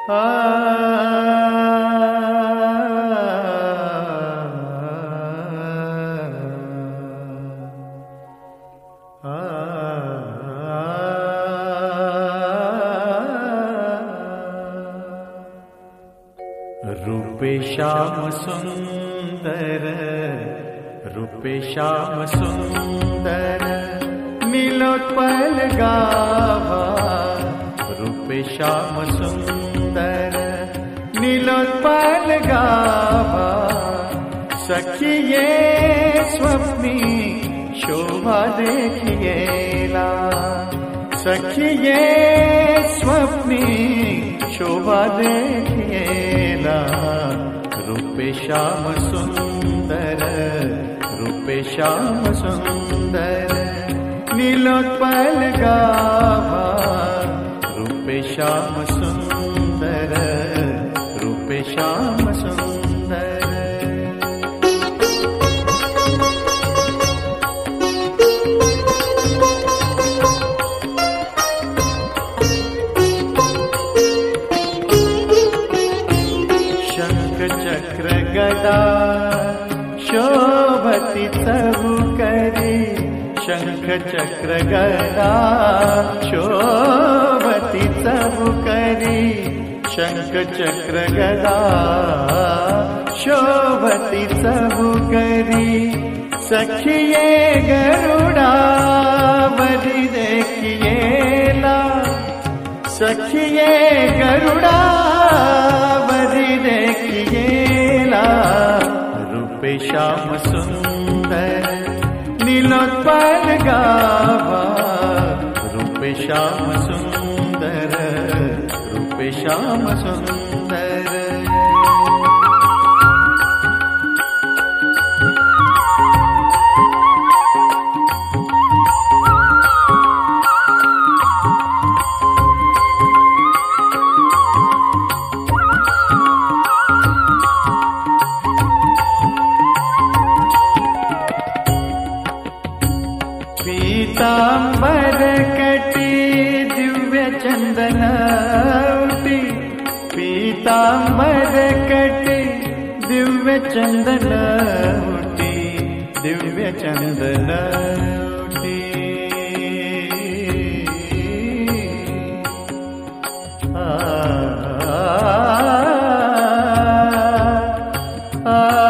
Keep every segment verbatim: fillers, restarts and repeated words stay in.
आ रूपे श्याम सुंदर, रूपे श्याम सुंदर, नीलोत्पल गावा। रूपे श्याम सुंदर, नीलोत्पल गावा। सखिए स्वप्नी शोभा देखिएला, सखिए स्वप्नी शोभा देखिएला। रूपे श्याम सुंदर, रूपे श्याम सुंदर, नीलोत्पल गावा। रूपे श्याम सुंदर, रूपे श्याम सुंदर। चक्र गदा शोभति सबु करी, शंख चक्र गदा शोभति सबु करी। शंख चक्र गदा शोभति सबु करी। सखिए गरुड़ा बलि देखिएला, सखिए गरुड़ा बलि देखिएला। रूपे श्याम सुंदर, नीलोत्पल गावा। रूपे श्याम सुंदर, रूपे श्याम सुंदर। पीतांबर कटी दिव्य चंदन उटी, पीतांबर कटी दिव्य चंदन उटी, दिव्य चंदन उटी। आ, आ, आ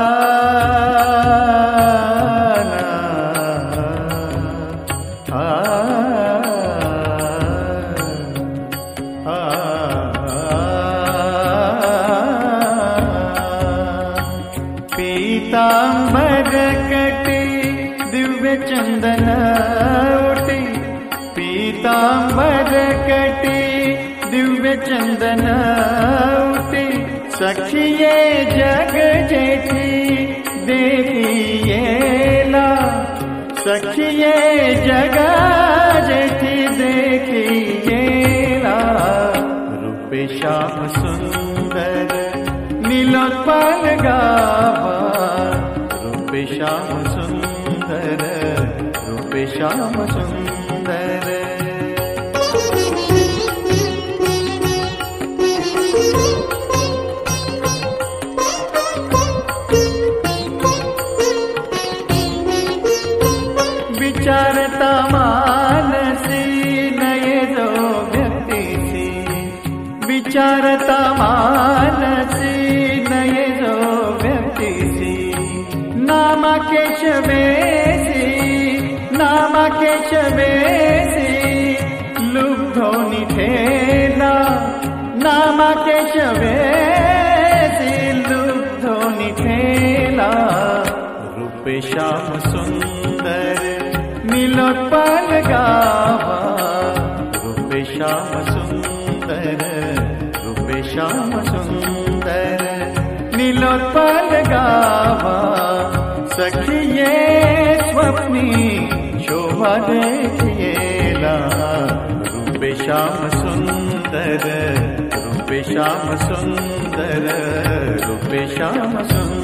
पीतांबर कटी दिव्य चंदन उटी, पीतांबर कटी दिव्य चंदन उटी। सखिए जग जेठी देखिएला, सखिए जग जेठी देखिएला। रूपे श्याम सुंदर, नीलोत्पल गावा। रूपे श्याम सुंदर, रूपे श्याम सुंदर। विचारता मानसी नये दो व्यक्ति सी, विचारता मानसी नये दो व्यक्ति सी। नामा केशवेसी, नामा केशवेसी, लुब्धो निठेला। नामा केशवेसी, लुब्धो निठेला। रूपे श्याम सुंदर, नीलोत्पल गावा। रूपे श्याम सुंदर, रूपे श्याम सुंदर, नीलोत्पल गावा। सखिए स्वप्नी शोभा देखिएला। रूपे श्याम सुंदर, रूपे श्याम सुंदर, रूपे श्याम सुंदर।